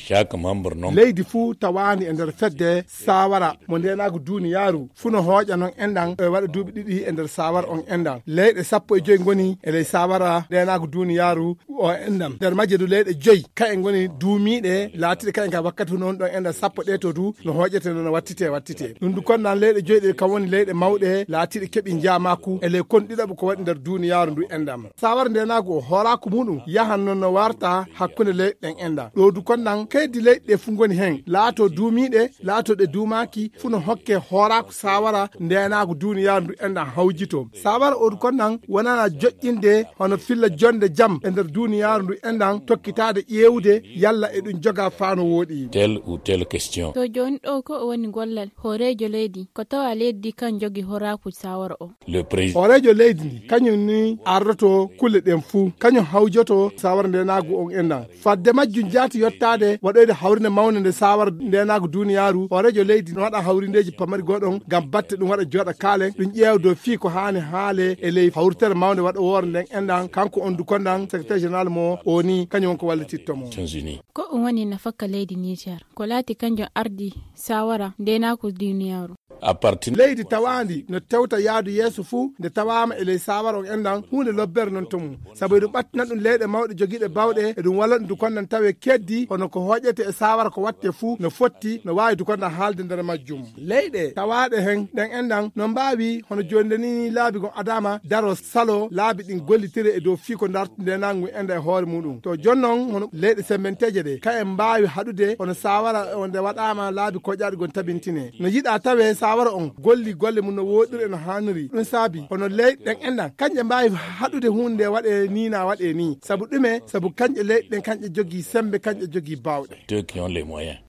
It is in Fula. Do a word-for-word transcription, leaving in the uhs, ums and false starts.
chaque membre non leydi fuu tawani e nder fedde sawara mo ndenago duniyaru funo hooƴa noon enɗan e waɗa duuɓi ɗiɗi e nder sawara on enɗan leyɗe sappo e joyi goni e ley sawara ndenago duniyaru o enɗan nder majje du leyɗe joyi kayen goni duumiɗe laatiɗe kayen ka wakkati noon ɗon enɗan sappo ɗe to du no hooƴete no wattite wattite ɗum du konnan leyɗe joyi ɗe kam woni leyɗe mawɗe laatiɗe keeɓi jamaku e ley kon ɗiɗaɓe ko waɗi nder duniyaru ndu enɗam sawara ndenago o hoorako muɗum yahan noon no warta hakkunde leyɗen enɗan ɗo du konnan kaydi leyɗe fu goni hen laato duumiɗe laatoɗe duumaki fu no hokke hoorako sawara ndenago duniyaru ndu enɗan hawjito sawara o du konnan wonana joƴƴinde hono filla jonde jaam e nder duniyaru ndu enɗan tokkitade ƴewde yalla e ɗum joga faano wooɗi telle ou telle question to joni ɗo ko woni gollal hoorejo leydi ko tawa leydi kan jogi hoorako sawara o le président hoorejo leydi ndi kañum ni ardoto kulle ɗen fuu kañum hawjoto sawara ndenago on enɗan fadde majjum jaati yottade waɗoyde hawrinde mawde nde sawara ndenago duniyaru hoorejo leydi no waɗa hawrindeji pamari goɗon gam batte ɗum waɗa jooɗa kaalen ɗum ƴeew dow fii ko haani haale e ley hawritere mawde waɗa woore nden enɗan kanko on du konɗan secrétaire général mo o ni kañum on ko wallitittomo ko ɗum woni nafakka leydi Niger ko laati kanjum ardi sawara ndenago duniyaru a partir leydi tawandi no tewta yaadu yeeso fuu nde tawama e ley sawara on enɗan hunde lobbere noon to mum sabu eɗum ɓattinan ɗum leyɗe mawɗe joguiɗe bawɗe e ɗum walla ɗum du konɗan tawe keddi hono ko hoƴete e sawara ko watte fuu no fotti no wawi du konɗan haalde nder majjum leyɗe tawaɗe hen ɗen enɗan no mbawi hono joni nde ni laabi gon adama daro salo laabi ɗin gollitire e dow fii ko dartudenangu enɗa e hoore muɗum to jonnon hono leyɗe semmenteje ɗe kayen mbawi haɗude hono sawara onde waɗama laabi koƴaɗe gon tabintine no yiɗa tawe sawara on golli golle mum no woɗiri e no hanniri ɗum saabi hono leyɗen enɗan kanƴe mbawi haɗude hunde waɗe ni na waɗe ni sabu ɗume sabu kanƴe leyɗen kanƴe jogui sembe kanƴe jogui bawɗe ceux qui ont les moyens